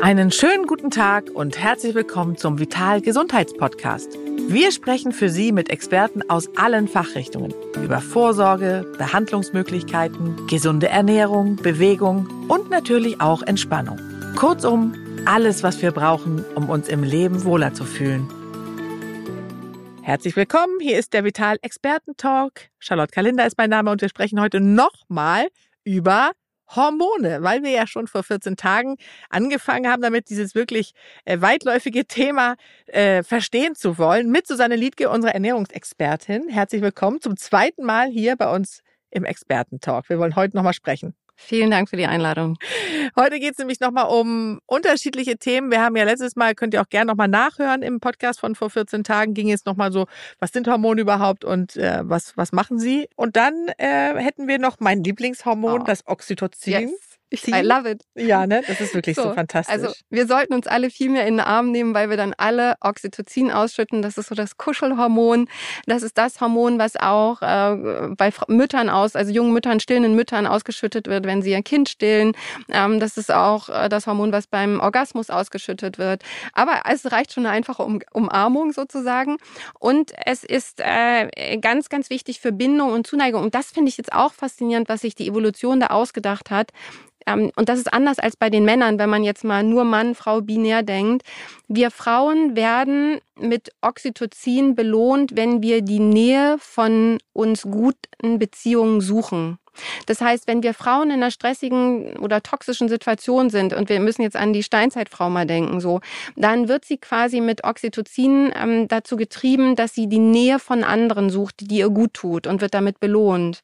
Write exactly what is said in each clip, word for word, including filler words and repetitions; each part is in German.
Einen schönen guten Tag und herzlich willkommen zum Vital Gesundheitspodcast. Wir sprechen für Sie mit Experten aus allen Fachrichtungen über Vorsorge, Behandlungsmöglichkeiten, gesunde Ernährung, Bewegung und natürlich auch Entspannung. Kurzum, alles, was wir brauchen, um uns im Leben wohler zu fühlen. Herzlich willkommen, hier ist der Vital Experten Talk. Charlotte Kalinder ist mein Name und wir sprechen heute nochmal über Hormone, weil wir ja schon vor vierzehn Tagen angefangen haben, damit dieses wirklich äh, weitläufige Thema äh, verstehen zu wollen, mit Susanne Liedtke, unserer Ernährungsexpertin. Herzlich willkommen zum zweiten Mal hier bei uns im Experten-Talk. Wir wollen heute nochmal sprechen. Vielen Dank für die Einladung. Heute geht es nämlich nochmal um unterschiedliche Themen. Wir haben ja letztes Mal, könnt ihr auch gerne nochmal nachhören, im Podcast von vor vierzehn Tagen ging es nochmal so, was sind Hormone überhaupt und äh, was, was machen sie? Und dann äh, hätten wir noch mein Lieblingshormon, oh. das Oxytocin. Yes. I love it. Ja, ne? Das ist wirklich so, so fantastisch. Also wir sollten uns alle viel mehr in den Arm nehmen, weil wir dann alle Oxytocin ausschütten. Das ist so das Kuschelhormon. Das ist das Hormon, was auch äh, bei Müttern aus, also jungen Müttern, stillenden Müttern ausgeschüttet wird, wenn sie ihr Kind stillen. Ähm, das ist auch äh, das Hormon, was beim Orgasmus ausgeschüttet wird. Aber es reicht schon eine einfache um- Umarmung sozusagen. Und es ist äh, ganz, ganz wichtig für Bindung und Zuneigung. Und das finde ich jetzt auch faszinierend, was sich die Evolution da ausgedacht hat. Und das ist anders als bei den Männern, wenn man jetzt mal nur Mann, Frau binär denkt. Wir Frauen werden mit Oxytocin belohnt, wenn wir die Nähe von uns guten Beziehungen suchen. Das heißt, wenn wir Frauen in einer stressigen oder toxischen Situation sind, und wir müssen jetzt an die Steinzeitfrau mal denken, so, dann wird sie quasi mit Oxytocin ähm, dazu getrieben, dass sie die Nähe von anderen sucht, die ihr gut tut und wird damit belohnt.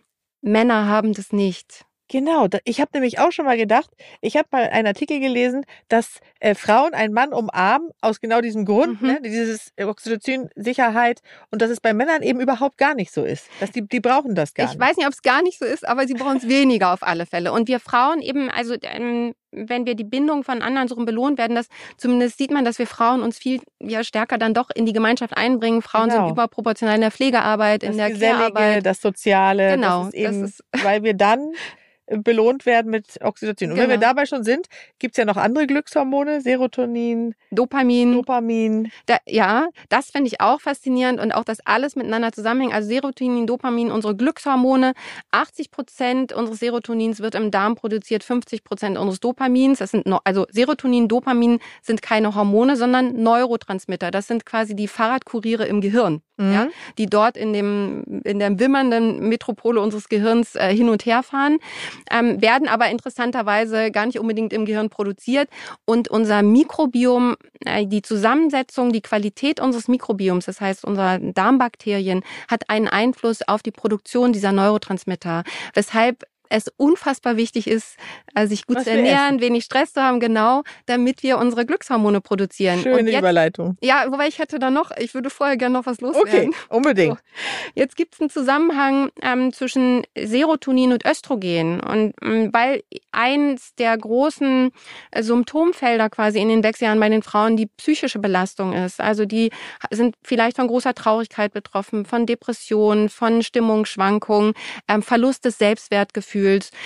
Männer haben das nicht. Genau, ich habe nämlich auch schon mal gedacht, ich habe mal einen Artikel gelesen, dass äh, Frauen einen Mann umarmen, aus genau diesem Grund, mhm. ne, dieses Oxytocin, Sicherheit, und dass es bei Männern eben überhaupt gar nicht so ist. Dass die, die brauchen das gar ich nicht. Ich weiß nicht, ob es gar nicht so ist, aber sie brauchen es weniger auf alle Fälle. Und wir Frauen eben, also ähm, wenn wir die Bindung von anderen so belohnt werden, das zumindest sieht man, dass wir Frauen uns viel ja, stärker dann doch in die Gemeinschaft einbringen. Frauen genau. sind überproportional in der Pflegearbeit, das in der Gesellige, Care-Arbeit. Das Soziale, genau, das ist eben, das ist weil wir dann belohnt werden mit Oxytocin. Und genau. wenn wir dabei schon sind, gibt's ja noch andere Glückshormone, Serotonin, Dopamin. Dopamin. Da, ja, das finde ich auch faszinierend und auch, dass alles miteinander zusammenhängt. Also Serotonin, Dopamin, unsere Glückshormone. achtzig Prozent unseres Serotonins wird im Darm produziert, fünfzig Prozent unseres Dopamins. Das sind no, also Serotonin, Dopamin sind keine Hormone, sondern Neurotransmitter. Das sind quasi die Fahrradkuriere im Gehirn, mhm. ja, die dort in dem in der wimmernden Metropole unseres Gehirns äh, hin und her fahren. Ähm, werden aber interessanterweise gar nicht unbedingt im Gehirn produziert. Und unser Mikrobiom, äh, die Zusammensetzung, die Qualität unseres Mikrobioms, das heißt unserer Darmbakterien, hat einen Einfluss auf die Produktion dieser Neurotransmitter. Weshalb es unfassbar wichtig ist, sich gut Was zu ernähren, wenig Stress zu haben, genau, damit wir unsere Glückshormone produzieren. Schöne und jetzt, Überleitung. Ja, wobei ich hätte da noch, ich würde vorher gerne noch was loswerden. Okay, unbedingt. So. Jetzt gibt es einen Zusammenhang ähm, zwischen Serotonin und Östrogen. Und ähm, weil eins der großen äh, Symptomfelder quasi in den Wechseljahren bei den Frauen die psychische Belastung ist. Also die sind vielleicht von großer Traurigkeit betroffen, von Depressionen, von Stimmungsschwankungen, ähm, Verlust des Selbstwertgefühls.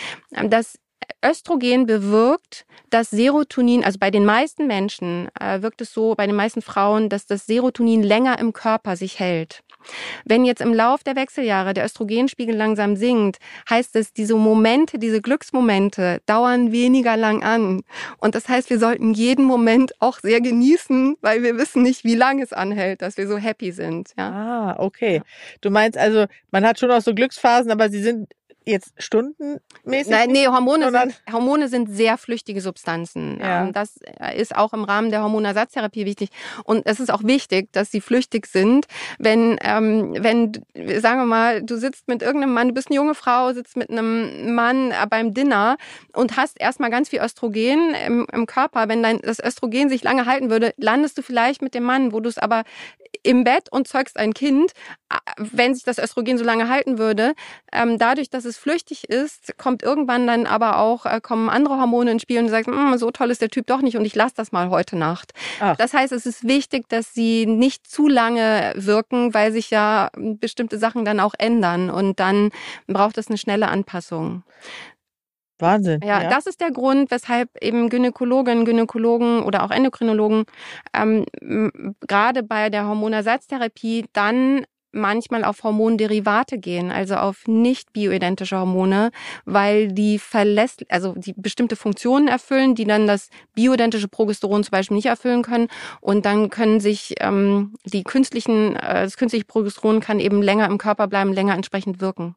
Das Östrogen bewirkt, dass Serotonin, also bei den meisten Menschen äh, wirkt es so, bei den meisten Frauen, dass das Serotonin länger im Körper sich hält. Wenn jetzt im Lauf der Wechseljahre der Östrogenspiegel langsam sinkt, heißt es, diese Momente, diese Glücksmomente dauern weniger lang an. Und das heißt, wir sollten jeden Moment auch sehr genießen, weil wir wissen nicht, wie lange es anhält, dass wir so happy sind. Ja? Ah, okay. Du meinst also, man hat schon auch so Glücksphasen, aber sie sind jetzt stundenmäßig? Nein, nee, Hormone sind, Hormone sind sehr flüchtige Substanzen. Ja. Das ist auch im Rahmen der Hormonersatztherapie wichtig. Und es ist auch wichtig, dass sie flüchtig sind. Wenn, ähm, wenn, sagen wir mal, du sitzt mit irgendeinem Mann, du bist eine junge Frau, sitzt mit einem Mann beim Dinner und hast erstmal ganz viel Östrogen im, im Körper. Wenn dein, das Östrogen sich lange halten würde, landest du vielleicht mit dem Mann, wo du es aber im Bett und zeugst ein Kind, wenn sich das Östrogen so lange halten würde. Ähm, dadurch, dass es flüchtig ist, kommt irgendwann dann aber auch, äh, kommen andere Hormone ins Spiel und du sagst, so toll ist der Typ doch nicht und ich lasse das mal heute Nacht. Ach. Das heißt, es ist wichtig, dass sie nicht zu lange wirken, weil sich ja bestimmte Sachen dann auch ändern und dann braucht es eine schnelle Anpassung. Wahnsinn. Ja, ja, das ist der Grund, weshalb eben Gynäkologinnen, Gynäkologen oder auch Endokrinologen ähm, gerade bei der Hormonersatztherapie dann manchmal auf Hormonderivate gehen, also auf nicht bioidentische Hormone, weil die verlässt, also die bestimmte Funktionen erfüllen, die dann das bioidentische Progesteron zum Beispiel nicht erfüllen können. Und dann können sich ähm, die künstlichen, äh, das künstliche Progesteron kann eben länger im Körper bleiben, länger entsprechend wirken.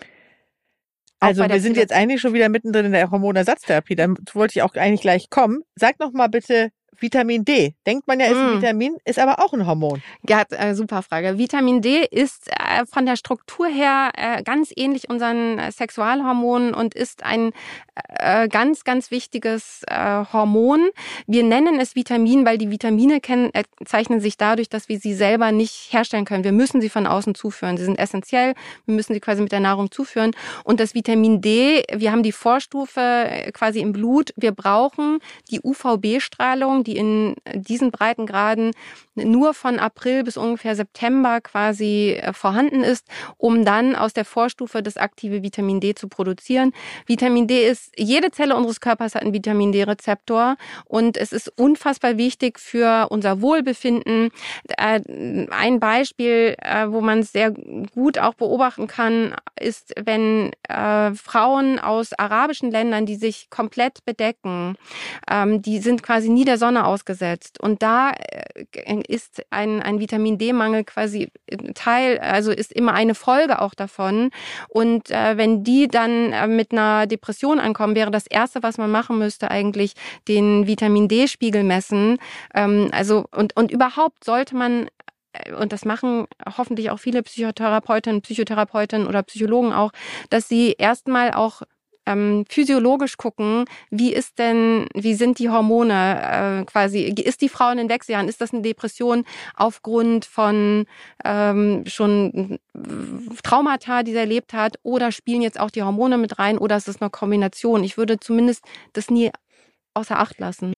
Also wir sind jetzt eigentlich schon wieder mittendrin in der Hormonersatztherapie. Da wollte ich auch eigentlich gleich kommen. Sag noch mal bitte Vitamin D. Denkt man ja, ist ein mm. Vitamin, ist aber auch ein Hormon. Ja, äh, super Frage. Vitamin D ist äh, von der Struktur her äh, ganz ähnlich unseren äh, Sexualhormonen und ist ein äh, ganz, ganz wichtiges äh, Hormon. Wir nennen es Vitamin, weil die Vitamine kennen, äh, zeichnen sich dadurch, dass wir sie selber nicht herstellen können. Wir müssen sie von außen zuführen. Sie sind essentiell. Wir müssen sie quasi mit der Nahrung zuführen. Und das Vitamin D, wir haben die Vorstufe quasi im Blut. Wir brauchen die U V B-Strahlung, die in diesen Breitengraden nur von April bis ungefähr September quasi vorhanden ist, um dann aus der Vorstufe das aktive Vitamin D zu produzieren. Vitamin D ist, jede Zelle unseres Körpers hat einen Vitamin D-Rezeptor und es ist unfassbar wichtig für unser Wohlbefinden. Ein Beispiel, wo man es sehr gut auch beobachten kann, ist, wenn Frauen aus arabischen Ländern, die sich komplett bedecken, die sind quasi nie der Sonne ausgesetzt. Und da ist ein, ein Vitamin-D-Mangel quasi Teil, also ist immer eine Folge auch davon. Und äh, wenn die dann äh, mit einer Depression ankommen, wäre das Erste, was man machen müsste, eigentlich den Vitamin-D-Spiegel messen. Ähm, also und, und überhaupt sollte man, und das machen hoffentlich auch viele Psychotherapeutinnen, Psychotherapeutinnen oder Psychologen auch, dass sie erstmal auch Ähm, physiologisch gucken, wie ist denn, wie sind die Hormone äh, quasi, ist die Frau in den Wechseljahren, ist das eine Depression aufgrund von ähm, schon Traumata, die sie erlebt hat, oder spielen jetzt auch die Hormone mit rein, oder ist es eine Kombination? Ich würde zumindest das nie außer Acht lassen.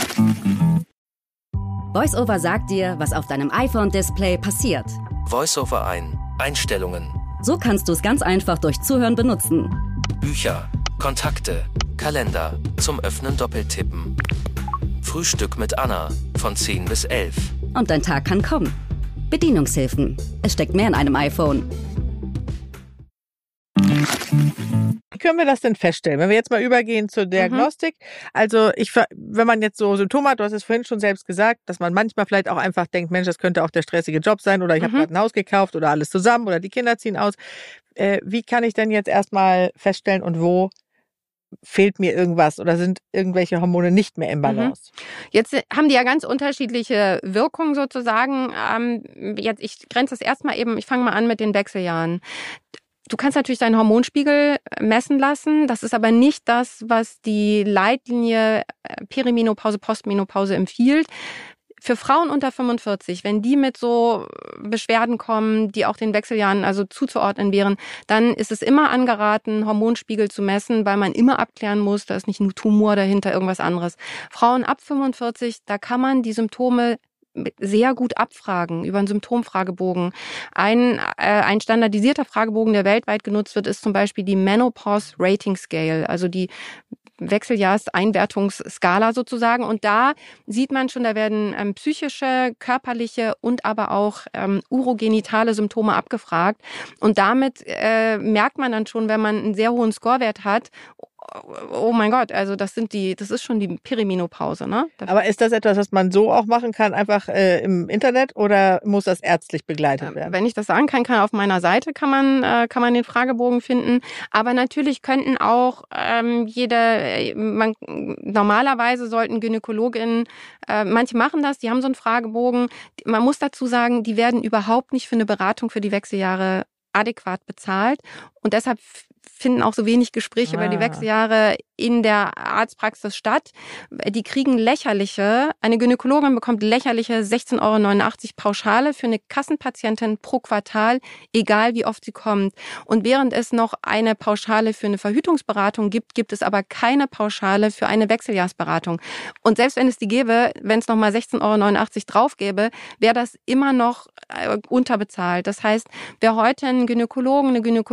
VoiceOver sagt dir, was auf deinem iPhone-Display passiert. VoiceOver ein. Einstellungen. So kannst du es ganz einfach durch Zuhören benutzen. Bücher, Kontakte, Kalender, zum Öffnen doppeltippen. Frühstück mit Anna, von zehn bis elf. Und dein Tag kann kommen. Bedienungshilfen. Es steckt mehr in einem iPhone. Wie können wir das denn feststellen? Wenn wir jetzt mal übergehen zur Diagnostik. Mhm. Also ich, wenn man jetzt so Symptome hat, du hast es vorhin schon selbst gesagt, dass man manchmal vielleicht auch einfach denkt, Mensch, das könnte auch der stressige Job sein oder ich mhm. habe gerade ein Haus gekauft oder alles zusammen oder die Kinder ziehen aus. Äh, wie kann ich denn jetzt erstmal feststellen und wo fehlt mir irgendwas oder sind irgendwelche Hormone nicht mehr im Balance? Jetzt haben die ja ganz unterschiedliche Wirkungen sozusagen. Ähm, jetzt, ich grenze das erstmal eben, ich fange mal an mit den Wechseljahren. Du kannst natürlich deinen Hormonspiegel messen lassen. Das ist aber nicht das, was die Leitlinie Perimenopause, Postmenopause empfiehlt. Für Frauen unter fünfundvierzig, wenn die mit so Beschwerden kommen, die auch den Wechseljahren also zuzuordnen wären, dann ist es immer angeraten, Hormonspiegel zu messen, weil man immer abklären muss, da ist nicht nur Tumor dahinter, irgendwas anderes. Frauen ab fünfundvierzig, da kann man die Symptome sehr gut abfragen über einen Symptomfragebogen. Ein, äh, ein standardisierter Fragebogen, der weltweit genutzt wird, ist zum Beispiel die Menopause Rating Scale, also die Wechseljahrseinwertungsskala sozusagen. Und da sieht man schon, da werden ähm, psychische, körperliche und aber auch ähm, urogenitale Symptome abgefragt. Und damit äh, merkt man dann schon, wenn man einen sehr hohen Scorewert hat, oh mein Gott, also das sind die, das ist schon die Perimenopause, ne? Aber ist das etwas, was man so auch machen kann, einfach äh, im Internet, oder muss das ärztlich begleitet werden? Wenn ich das sagen kann, kann auf meiner Seite kann man äh, kann man den Fragebogen finden. Aber natürlich könnten auch ähm, jede, man normalerweise sollten Gynäkologinnen, äh, manche machen das, die haben so einen Fragebogen. Man muss dazu sagen, die werden überhaupt nicht für eine Beratung für die Wechseljahre adäquat bezahlt und deshalb finden auch so wenig Gespräche ah. über die Wechseljahre in der Arztpraxis statt. Die kriegen lächerliche, eine Gynäkologin bekommt lächerliche sechzehn Euro neunundachtzig Pauschale für eine Kassenpatientin pro Quartal, egal wie oft sie kommt. Und während es noch eine Pauschale für eine Verhütungsberatung gibt, gibt es aber keine Pauschale für eine Wechseljahrsberatung. Und selbst wenn es die gäbe, wenn es nochmal sechzehn Euro neunundachtzig drauf gäbe, wäre das immer noch unterbezahlt. Das heißt, wer heute einen Gynäkologen, eine Gynäkologin hat,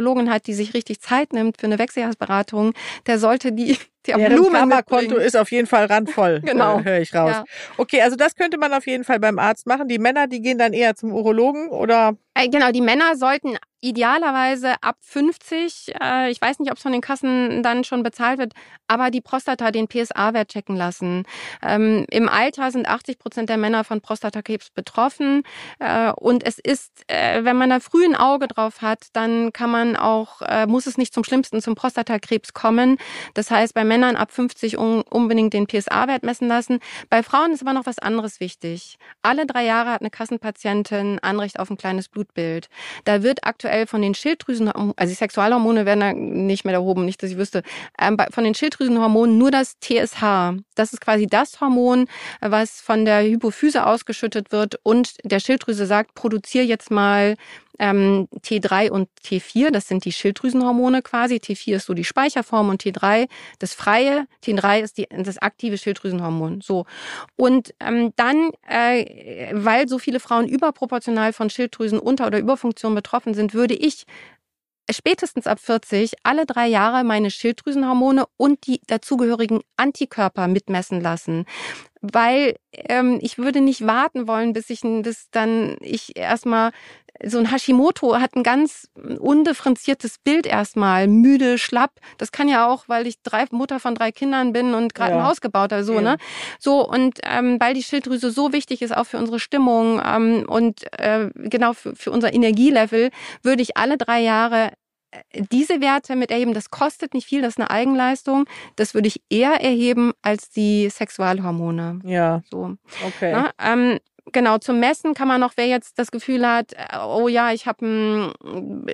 hat, die sich richtig Zeit nimmt für eine Wechseljahresberatung, der sollte die der Deren Blumen Karma-Konto mitbringen. ist auf jeden Fall randvoll. Genau. Äh, höre ich raus. Ja. Okay, also das könnte man auf jeden Fall beim Arzt machen. Die Männer, die gehen dann eher zum Urologen oder? Äh, Genau, die Männer sollten idealerweise ab fünfzig, äh, ich weiß nicht, ob es von den Kassen dann schon bezahlt wird, aber die Prostata, den P S A-Wert checken lassen. Ähm, Im Alter sind achtzig Prozent der Männer von Prostatakrebs betroffen. Äh, und es ist, äh, wenn man da früh ein Auge drauf hat, dann kann man auch, äh, muss es nicht zum Schlimmsten, zum Prostatakrebs kommen. Das heißt, bei Männern ab fünfzig un- unbedingt den P S A-Wert messen lassen. Bei Frauen ist aber noch was anderes wichtig. Alle drei Jahre hat eine Kassenpatientin Anrecht auf ein kleines Blutbild. Da wird aktuell von den Schilddrüsen, also die Sexualhormone werden da nicht mehr erhoben, nicht, dass ich wüsste, ähm, von den Schilddrüsenhormonen nur das T S H. Das ist quasi das Hormon, was von der Hypophyse ausgeschüttet wird und der Schilddrüse sagt, produziere jetzt mal ähm, T drei und T vier, das sind die Schilddrüsenhormone quasi. T vier ist so die Speicherform und T drei das freie. T drei ist die, das aktive Schilddrüsenhormon. So. Und ähm, dann, äh, weil so viele Frauen überproportional von Schilddrüsenunter- oder Überfunktion betroffen sind, würde ich spätestens ab vierzig alle drei Jahre meine Schilddrüsenhormone und die dazugehörigen Antikörper mitmessen lassen. Weil ähm, ich würde nicht warten wollen, bis ich bis dann ich erstmal so ein Hashimoto hat ein ganz undifferenziertes Bild erstmal, müde, schlapp. Das kann ja auch, weil ich drei, Mutter von drei Kindern bin und gerade Ja. ein Haus gebaut habe, so, Ja. ne? So, und ähm, weil die Schilddrüse so wichtig ist, auch für unsere Stimmung ähm, und äh, genau für, für unser Energielevel, würde ich alle drei Jahre diese Werte mit erheben. Das kostet nicht viel, das ist eine Eigenleistung. Das würde ich eher erheben als die Sexualhormone. Ja, So. okay. Ne? Ähm, genau, zum Messen kann man noch, wer jetzt das Gefühl hat, oh ja, ich habe ein,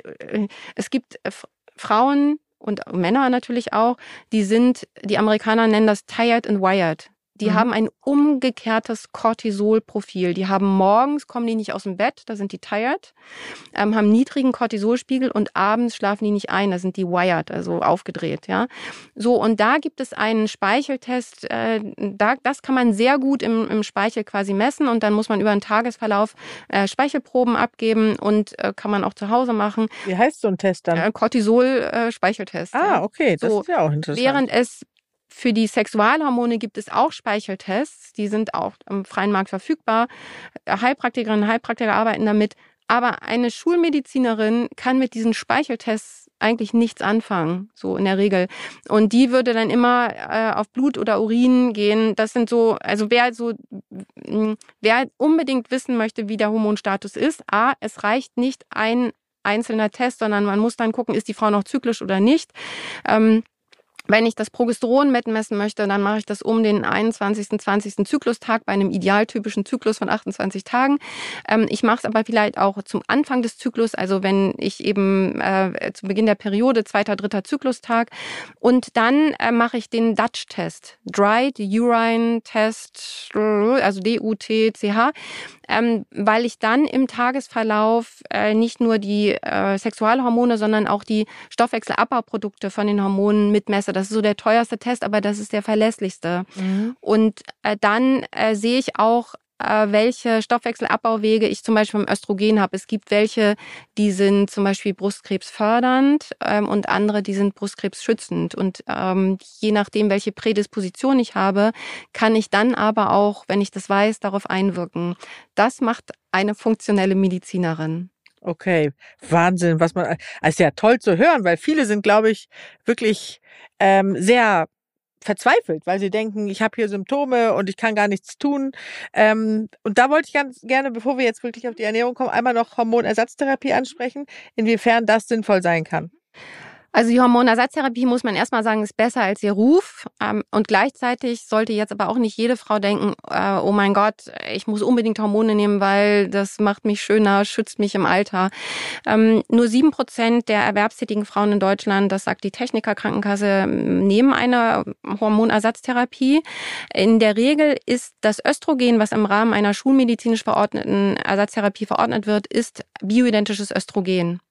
es gibt Frauen und Männer natürlich auch, die sind, die Amerikaner nennen das tired and wired. Die mhm. haben ein umgekehrtes Cortisol-Profil. Die haben morgens, kommen die nicht aus dem Bett, da sind die tired, ähm, haben niedrigen Cortisolspiegel und abends schlafen die nicht ein, da sind die wired, also aufgedreht. Ja, so, und da gibt es einen Speicheltest, äh, da, das kann man sehr gut im, im Speichel quasi messen und dann muss man über einen Tagesverlauf äh, Speichelproben abgeben und äh, kann man auch zu Hause machen. Wie heißt so ein Test dann? Äh, Cortisol-Speicheltest. Ah, ja. okay, das so, ist ja auch interessant. Während es für die Sexualhormone gibt es auch Speicheltests, die sind auch am freien Markt verfügbar. Heilpraktikerinnen und Heilpraktiker arbeiten damit. Aber eine Schulmedizinerin kann mit diesen Speicheltests eigentlich nichts anfangen, so in der Regel. Und die würde dann immer äh, auf Blut oder Urin gehen. Das sind so, also wer so, wer unbedingt wissen möchte, wie der Hormonstatus ist, a, es reicht nicht ein einzelner Test, sondern man muss dann gucken, ist die Frau noch zyklisch oder nicht. Ähm, Wenn ich das Progesteron mitmessen möchte, dann mache ich das um den einundzwanzigsten, zwanzigsten Zyklustag bei einem idealtypischen Zyklus von achtundzwanzig Tagen. Ähm, ich mache es aber vielleicht auch zum Anfang des Zyklus, also wenn ich eben äh, zu Beginn der Periode, zweiter, dritter Zyklustag. Und dann äh, mache ich den Dutch-Test, Dried Urine Test, also D U T C H. Ähm, weil ich dann im Tagesverlauf äh, nicht nur die äh, Sexualhormone, sondern auch die Stoffwechselabbauprodukte von den Hormonen mitmesse. Das ist so der teuerste Test, aber das ist der verlässlichste. Mhm. Und äh, dann äh, sehe ich auch, äh, welche Stoffwechselabbauwege ich zum Beispiel beim Östrogen habe. Es gibt welche, die sind zum Beispiel brustkrebsfördernd ähm, und andere, die sind brustkrebsschützend. Und ähm, je nachdem, welche Prädisposition ich habe, kann ich dann aber auch, wenn ich das weiß, darauf einwirken. Das macht eine funktionelle Medizinerin. Okay, Wahnsinn, was man, also ja toll zu hören, weil viele sind, glaube ich, wirklich ähm, sehr verzweifelt, weil sie denken, ich habe hier Symptome und ich kann gar nichts tun. Ähm, und da wollte ich ganz gerne, bevor wir jetzt wirklich auf die Ernährung kommen, einmal noch Hormonersatztherapie ansprechen, inwiefern das sinnvoll sein kann. Also die Hormonersatztherapie, muss man erstmal sagen, ist besser als ihr Ruf. Und gleichzeitig sollte jetzt aber auch nicht jede Frau denken, oh mein Gott, ich muss unbedingt Hormone nehmen, weil das macht mich schöner, schützt mich im Alter. Nur sieben Prozent der erwerbstätigen Frauen in Deutschland, das sagt die Techniker Krankenkasse, nehmen eine Hormonersatztherapie. In der Regel ist das Östrogen, was im Rahmen einer schulmedizinisch verordneten Ersatztherapie verordnet wird, ist bioidentisches Östrogen.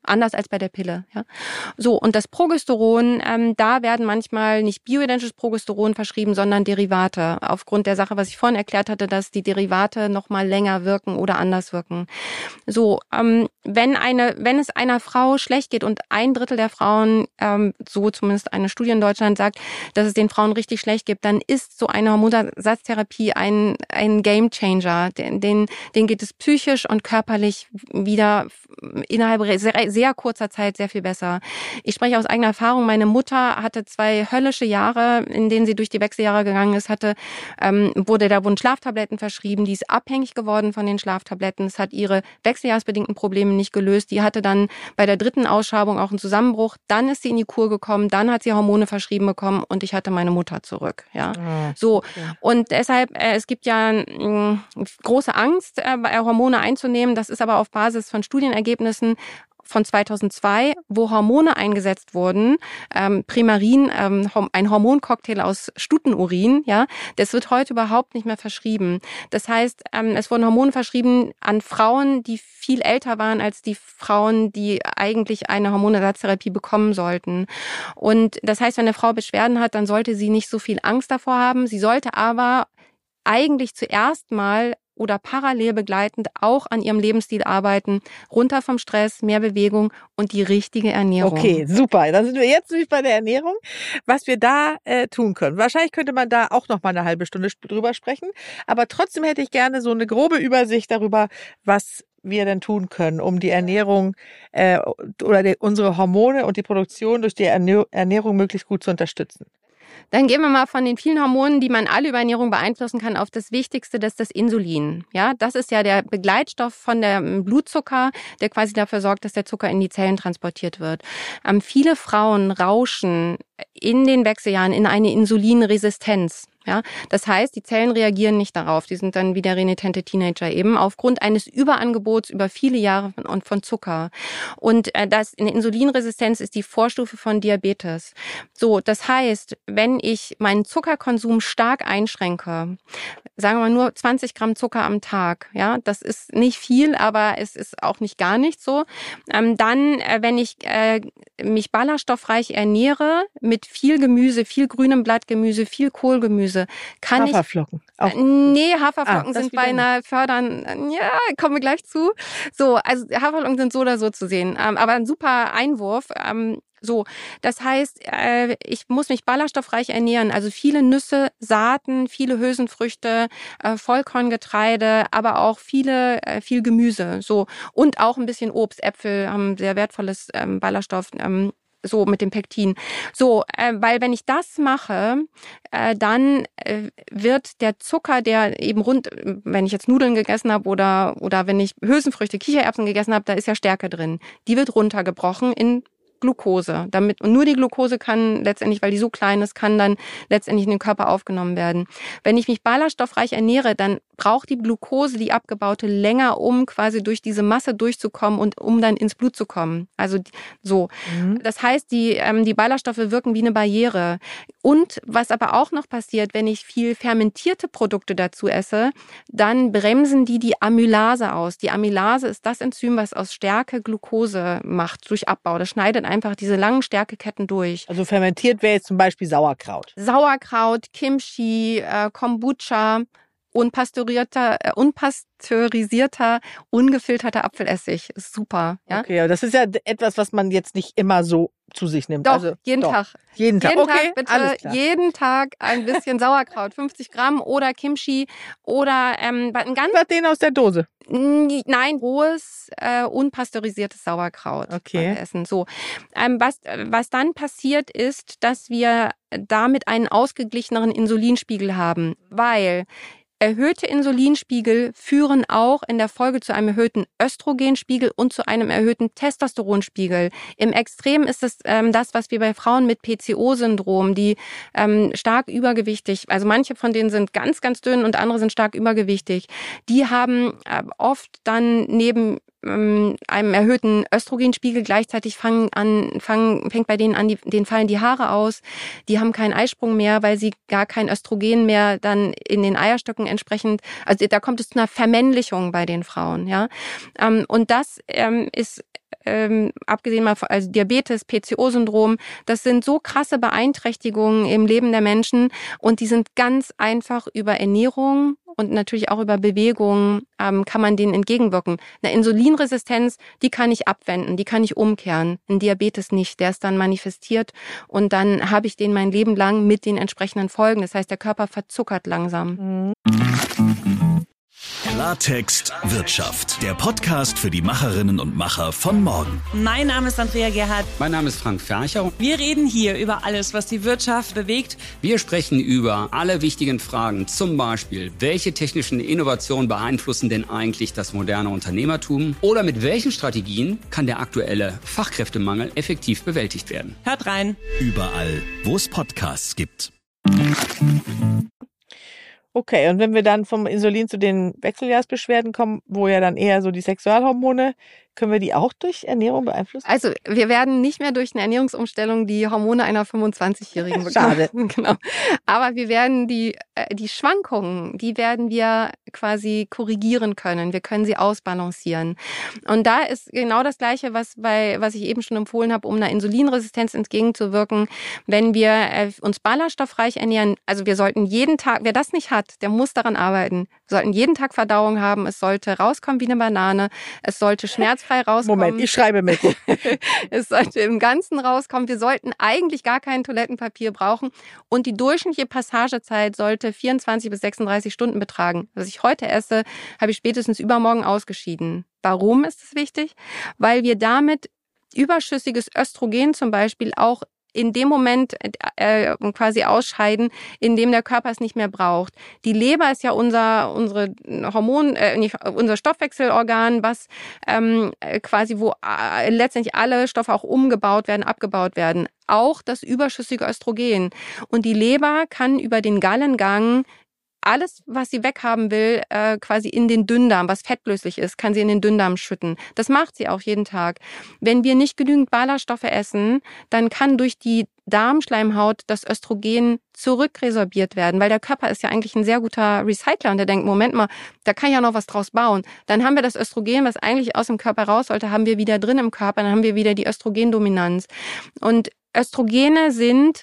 anders als bei der Pille. Ja. So, und das Progesteron, ähm, da werden manchmal nicht bioidentisches Progesteron verschrieben, sondern Derivate. Aufgrund der Sache, was ich vorhin erklärt hatte, dass die Derivate noch mal länger wirken oder anders wirken. So, ähm, wenn eine, wenn es einer Frau schlecht geht und ein Drittel der Frauen, ähm, so zumindest eine Studie in Deutschland sagt, dass es den Frauen richtig schlecht geht, dann ist so eine Hormonersatztherapie ein ein Gamechanger. Den, den, den geht es psychisch und körperlich wieder innerhalb sehr, sehr kurzer Zeit sehr viel besser. Ich spreche aus eigener Erfahrung. Meine Mutter hatte zwei höllische Jahre, in denen sie durch die Wechseljahre gegangen ist, hatte, ähm, wurde da wurden Schlaftabletten verschrieben. Die ist abhängig geworden von den Schlaftabletten. Es hat ihre wechseljahresbedingten Probleme nicht gelöst. Die hatte dann bei der dritten Ausschabung auch einen Zusammenbruch. Dann ist sie in die Kur gekommen. Dann hat sie Hormone verschrieben bekommen und ich hatte meine Mutter zurück. Ja, Ah, so. okay. Und deshalb, äh, es gibt ja mh, große Angst, äh, Hormone einzunehmen. Das ist aber auf Basis von Studienergebnissen von zweitausendzwei, wo Hormone eingesetzt wurden, ähm, Primarin, ähm, ein Hormoncocktail aus Stutenurin, ja, das wird heute überhaupt nicht mehr verschrieben. Das heißt, ähm, es wurden Hormone verschrieben an Frauen, die viel älter waren als die Frauen, die eigentlich eine Hormonersatztherapie bekommen sollten. Und das heißt, wenn eine Frau Beschwerden hat, dann sollte sie nicht so viel Angst davor haben. Sie sollte aber eigentlich zuerst mal oder parallel begleitend auch an ihrem Lebensstil arbeiten, runter vom Stress, mehr Bewegung und die richtige Ernährung. Okay, super. Dann sind wir jetzt nämlich bei der Ernährung, was wir da äh, tun können. Wahrscheinlich könnte man da auch noch mal eine halbe Stunde drüber sprechen, aber trotzdem hätte ich gerne so eine grobe Übersicht darüber, was wir denn tun können, um die Ernährung äh, oder die, unsere Hormone und die Produktion durch die Ernährung möglichst gut zu unterstützen. Dann gehen wir mal von den vielen Hormonen, die man alle über Ernährung beeinflussen kann, auf das Wichtigste, das ist das Insulin. Ja, das ist ja der Begleitstoff von dem Blutzucker, der quasi dafür sorgt, dass der Zucker in die Zellen transportiert wird. Ähm, viele Frauen rauschen in den Wechseljahren in eine Insulinresistenz. Ja, das heißt, die Zellen reagieren nicht darauf. Die sind dann wie der renitente Teenager eben aufgrund eines Überangebots über viele Jahre von, und von Zucker. Und äh, das eine Insulinresistenz ist die Vorstufe von Diabetes. So, das heißt, wenn ich meinen Zuckerkonsum stark einschränke, sagen wir mal nur zwanzig Gramm Zucker am Tag, ja, das ist nicht viel, aber es ist auch nicht gar nicht so. Ähm, dann, äh, wenn ich äh, mich ballaststoffreich ernähre mit viel Gemüse, viel grünem Blattgemüse, viel Kohlgemüse, kann Haferflocken. ich... Auch. Nee, Haferflocken ah, sind bei einer Fördern, ja, kommen wir gleich zu. So, also Haferflocken sind so oder so zu sehen. Ähm, aber ein super Einwurf. Ähm, so, das heißt, äh, ich muss mich ballaststoffreich ernähren. Also viele Nüsse, Saaten, viele Hülsenfrüchte, äh, Vollkorngetreide, aber auch viele, äh, viel Gemüse. So, und auch ein bisschen Obst. Äpfel haben sehr wertvolles ähm, Ballaststoff. Ähm, so mit dem Pektin. So, äh, weil wenn ich das mache, äh, dann äh, wird der Zucker, der eben rund, wenn ich jetzt Nudeln gegessen habe oder oder wenn ich Hülsenfrüchte, Kichererbsen gegessen habe, da ist ja Stärke drin. Die wird runtergebrochen in Glucose. Damit, und nur die Glucose kann letztendlich, weil die so klein ist, kann dann letztendlich in den Körper aufgenommen werden. Wenn ich mich ballaststoffreich ernähre, dann braucht die Glucose, die abgebaute, länger, um quasi durch diese Masse durchzukommen und um dann ins Blut zu kommen. Also so. Mhm. Das heißt, die, ähm, die Ballaststoffe wirken wie eine Barriere. Und was aber auch noch passiert, wenn ich viel fermentierte Produkte dazu esse, dann bremsen die die Amylase aus. Die Amylase ist das Enzym, was aus Stärke Glucose macht durch Abbau. Das schneidet einfach diese langen Stärkeketten durch. Also fermentiert wäre jetzt zum Beispiel Sauerkraut. Sauerkraut, Kimchi, äh, Kombucha, unpasteurisierter, äh, unpasteurisierter, ungefilterter Apfelessig. Ist super. Ja? Okay, aber das ist ja etwas, was man jetzt nicht immer so zu sich nimmt. Doch, also, jeden doch. Tag. Jeden Tag, jeden okay, Tag bitte, alles klar. jeden Tag ein bisschen Sauerkraut, fünfzig Gramm oder Kimchi oder ähm, ein ganz... Was den aus der Dose? Nein, rohes, äh, unpasteurisiertes Sauerkraut okay. essen. So, ähm, was was dann passiert ist, dass wir damit einen ausgeglicheneren Insulinspiegel haben, weil erhöhte Insulinspiegel führen auch in der Folge zu einem erhöhten Östrogenspiegel und zu einem erhöhten Testosteronspiegel. Im Extrem ist es ähm, das, was wir bei Frauen mit P C O-Syndrom, die ähm, stark übergewichtig, also manche von denen sind ganz, ganz dünn und andere sind stark übergewichtig, die haben äh, oft dann neben einem erhöhten Östrogenspiegel gleichzeitig fangen an, fangen, fängt bei denen an, die, denen fallen die Haare aus, die haben keinen Eisprung mehr, weil sie gar kein Östrogen mehr dann in den Eierstöcken entsprechend, also da kommt es zu einer Vermännlichung bei den Frauen, ja. Und das ist ähm, abgesehen mal von also Diabetes, P C O-Syndrom, das sind so krasse Beeinträchtigungen im Leben der Menschen und die sind ganz einfach über Ernährung und natürlich auch über Bewegung ähm, kann man denen entgegenwirken. Eine Insulinresistenz, die kann ich abwenden, die kann ich umkehren. Ein Diabetes nicht, der ist dann manifestiert und dann habe ich den mein Leben lang mit den entsprechenden Folgen. Das heißt, der Körper verzuckert langsam. Mhm. Klartext Wirtschaft, der Podcast für die Macherinnen und Macher von morgen. Mein Name ist Andrea Gerhardt. Mein Name ist Frank Fercher. Wir reden hier über alles, was die Wirtschaft bewegt. Wir sprechen über alle wichtigen Fragen, zum Beispiel, welche technischen Innovationen beeinflussen denn eigentlich das moderne Unternehmertum? Oder mit welchen Strategien kann der aktuelle Fachkräftemangel effektiv bewältigt werden? Hört rein. Überall, wo es Podcasts gibt. Okay, und wenn wir dann vom Insulin zu den Wechseljahrsbeschwerden kommen, wo ja dann eher so die Sexualhormone, können wir die auch durch Ernährung beeinflussen? Also wir werden nicht mehr durch eine Ernährungsumstellung die Hormone einer fünfundzwanzigjährigen bekommen. Schade. Genau. Aber wir werden die, die Schwankungen, die werden wir quasi korrigieren können. Wir können sie ausbalancieren. Und da ist genau das Gleiche, was bei, was ich eben schon empfohlen habe, um einer Insulinresistenz entgegenzuwirken. Wenn wir uns ballaststoffreich ernähren, also wir sollten jeden Tag, wer das nicht hat, der muss daran arbeiten. Wir sollten jeden Tag Verdauung haben. Es sollte rauskommen wie eine Banane. Es sollte schmerzfrei rauskommen. Moment, ich schreibe mit. Es sollte im Ganzen rauskommen. Wir sollten eigentlich gar kein Toilettenpapier brauchen. Und die durchschnittliche Passagezeit sollte vierundzwanzig bis sechsunddreißig Stunden betragen. Was ich heute esse, habe ich spätestens übermorgen ausgeschieden. Warum ist es wichtig? Weil wir damit überschüssiges Östrogen zum Beispiel auch in dem Moment äh, quasi ausscheiden, in dem der Körper es nicht mehr braucht. Die Leber ist ja unser unsere Hormon, äh, nicht, unser Stoffwechselorgan, was ähm, quasi wo äh, letztendlich alle Stoffe auch umgebaut werden, abgebaut werden. Auch das überschüssige Östrogen. Und die Leber kann über den Gallengang alles, was sie weghaben will, äh, quasi in den Dünndarm, was fettlöslich ist, kann sie in den Dünndarm schütten. Das macht sie auch jeden Tag. Wenn wir nicht genügend Ballaststoffe essen, dann kann durch die Darmschleimhaut das Östrogen zurückresorbiert werden, weil der Körper ist ja eigentlich ein sehr guter Recycler und der denkt, Moment mal, da kann ich ja noch was draus bauen. Dann haben wir das Östrogen, was eigentlich aus dem Körper raus sollte, haben wir wieder drin im Körper, dann haben wir wieder die Östrogendominanz. Und Östrogene sind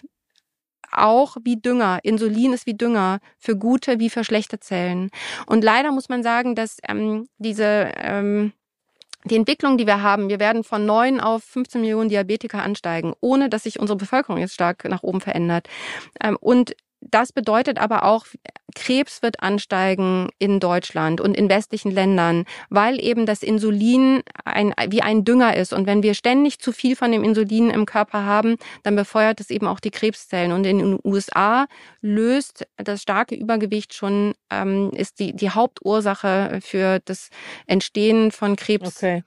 auch wie Dünger. Insulin ist wie Dünger für gute wie für schlechte Zellen. Und leider muss man sagen, dass ähm, diese ähm, die Entwicklung, die wir haben, wir werden von neun auf fünfzehn Millionen Diabetiker ansteigen, ohne dass sich unsere Bevölkerung jetzt stark nach oben verändert. Ähm, und das bedeutet aber auch, Krebs wird ansteigen in Deutschland und in westlichen Ländern, weil eben das Insulin ein, wie ein Dünger ist. Und wenn wir ständig zu viel von dem Insulin im Körper haben, dann befeuert es eben auch die Krebszellen. Und in den U S A löst das starke Übergewicht schon, ähm, ist die, die Hauptursache für das Entstehen von Krebs. Okay.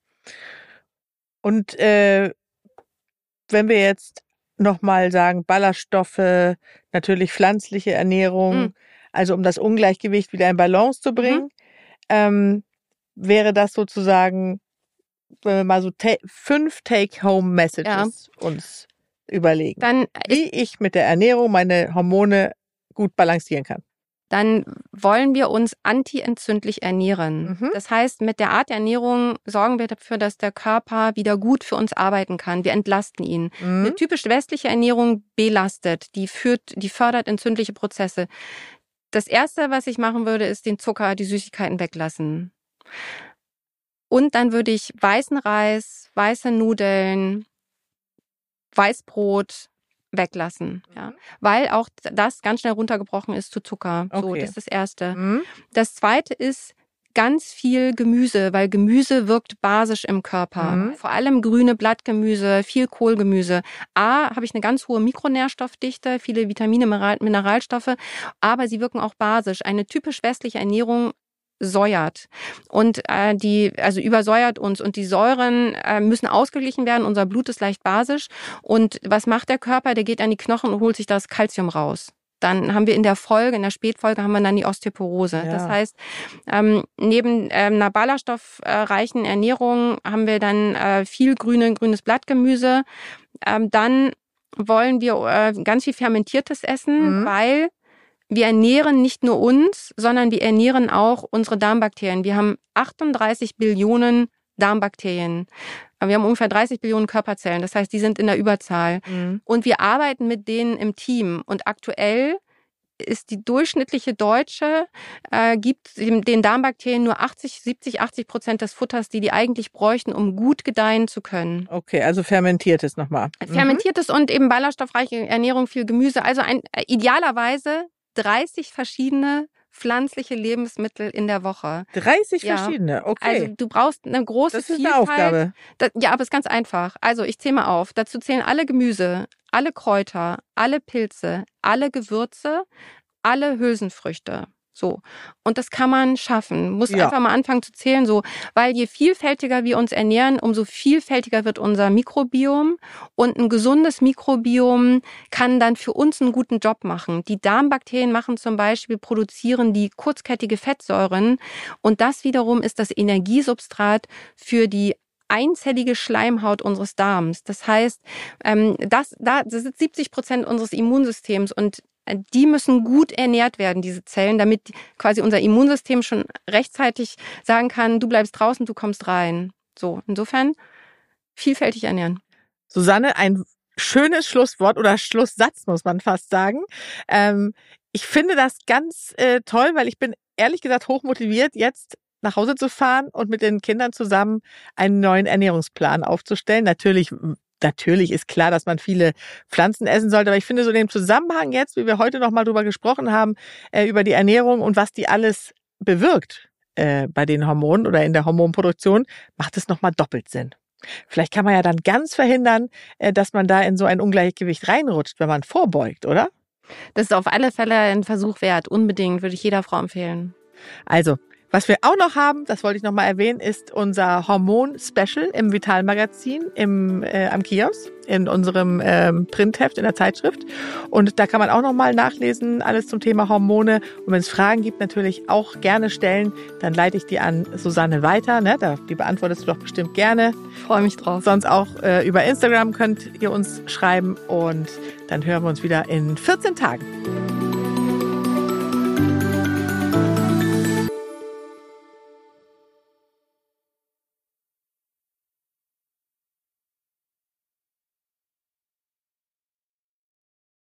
Und äh, wenn wir jetzt nochmal sagen, Ballaststoffe, natürlich pflanzliche Ernährung, mhm. also um das Ungleichgewicht wieder in Balance zu bringen, mhm. ähm, wäre das sozusagen, wenn wir mal so ta- fünf Take-Home-Messages ja. uns überlegen, Dann wie ich mit der Ernährung meine Hormone gut balancieren kann. Dann wollen wir uns antientzündlich ernähren. Mhm. Das heißt, mit der Art der Ernährung sorgen wir dafür, dass der Körper wieder gut für uns arbeiten kann. Wir entlasten ihn. Mhm. Eine typisch westliche Ernährung belastet, die führt, die fördert entzündliche Prozesse. Das Erste, was ich machen würde, ist den Zucker, die Süßigkeiten weglassen. Und dann würde ich weißen Reis, weiße Nudeln, Weißbrot weglassen, ja, mhm. weil auch das ganz schnell runtergebrochen ist zu Zucker. Okay. So, das ist das Erste. Mhm. Das Zweite ist ganz viel Gemüse, weil Gemüse wirkt basisch im Körper. Mhm. Vor allem grüne Blattgemüse, viel Kohlgemüse. A, habe ich eine ganz hohe Mikronährstoffdichte, viele Vitamine, Mineralstoffe, aber sie wirken auch basisch. Eine typisch westliche Ernährung säuert und äh, die also übersäuert uns und die Säuren äh, müssen ausgeglichen werden. Unser Blut ist leicht basisch und was macht der Körper? Der geht an die Knochen und holt sich das Kalzium raus. Dann haben wir in der Folge, in der Spätfolge haben wir dann die Osteoporose. Ja. Das heißt, ähm, neben ähm, einer ballaststoffreichen Ernährung haben wir dann äh, viel grüne, grünes Blattgemüse. Ähm, dann wollen wir äh, ganz viel fermentiertes essen, mhm. weil wir ernähren nicht nur uns, sondern wir ernähren auch unsere Darmbakterien. Wir haben achtunddreißig Billionen Darmbakterien. Wir haben ungefähr dreißig Billionen Körperzellen, das heißt, die sind in der Überzahl. Mhm. Und wir arbeiten mit denen im Team. Und aktuell ist die durchschnittliche Deutsche, äh, gibt den Darmbakterien nur achtzig, siebzig, achtzig Prozent des Futters, die die eigentlich bräuchten, um gut gedeihen zu können. Okay, also fermentiertes nochmal. Mhm. Fermentiertes und eben ballaststoffreiche Ernährung, viel Gemüse. Also ein, äh, idealerweise dreißig verschiedene pflanzliche Lebensmittel in der Woche. dreißig Ja. verschiedene, okay. Also du brauchst eine große Das ist eine Vielfalt. Aufgabe. Das, ja, aber es ist ganz einfach. Also ich zähle mal auf. Dazu zählen alle Gemüse, alle Kräuter, alle Pilze, alle Gewürze, alle Hülsenfrüchte. So. Und das kann man schaffen. Muss Ja. einfach mal anfangen zu zählen, so. Weil je vielfältiger wir uns ernähren, umso vielfältiger wird unser Mikrobiom. Und ein gesundes Mikrobiom kann dann für uns einen guten Job machen. Die Darmbakterien machen zum Beispiel, produzieren die kurzkettige Fettsäuren. Und das wiederum ist das Energiesubstrat für die einzellige Schleimhaut unseres Darms. Das heißt, ähm, das, da, das sind siebzig Prozent unseres Immunsystems und die müssen gut ernährt werden, diese Zellen, damit quasi unser Immunsystem schon rechtzeitig sagen kann, du bleibst draußen, du kommst rein. So, insofern vielfältig ernähren. Susanne, ein schönes Schlusswort oder Schlusssatz, muss man fast sagen. Ähm, ich finde das ganz äh, toll, weil ich bin ehrlich gesagt hochmotiviert, jetzt nach Hause zu fahren und mit den Kindern zusammen einen neuen Ernährungsplan aufzustellen. Natürlich Natürlich ist klar, dass man viele Pflanzen essen sollte, aber ich finde so in dem Zusammenhang jetzt, wie wir heute noch mal drüber gesprochen haben, äh, über die Ernährung und was die alles bewirkt äh, bei den Hormonen oder in der Hormonproduktion, macht es noch mal doppelt Sinn. Vielleicht kann man ja dann ganz verhindern, äh, dass man da in so ein Ungleichgewicht reinrutscht, wenn man vorbeugt, oder? Das ist auf alle Fälle ein Versuch wert. Unbedingt, würde ich jeder Frau empfehlen. Also, was wir auch noch haben, das wollte ich noch mal erwähnen, ist unser Hormon-Special im Vital-Magazin im, äh, am Kiosk, in unserem ähm, Printheft, in der Zeitschrift. Und da kann man auch noch mal nachlesen, alles zum Thema Hormone. Und wenn es Fragen gibt, natürlich auch gerne stellen. Dann leite ich die an Susanne weiter. Ne? Die beantwortest du doch bestimmt gerne. Freue mich drauf. Sonst auch äh, über Instagram könnt ihr uns schreiben. Und dann hören wir uns wieder in vierzehn Tagen.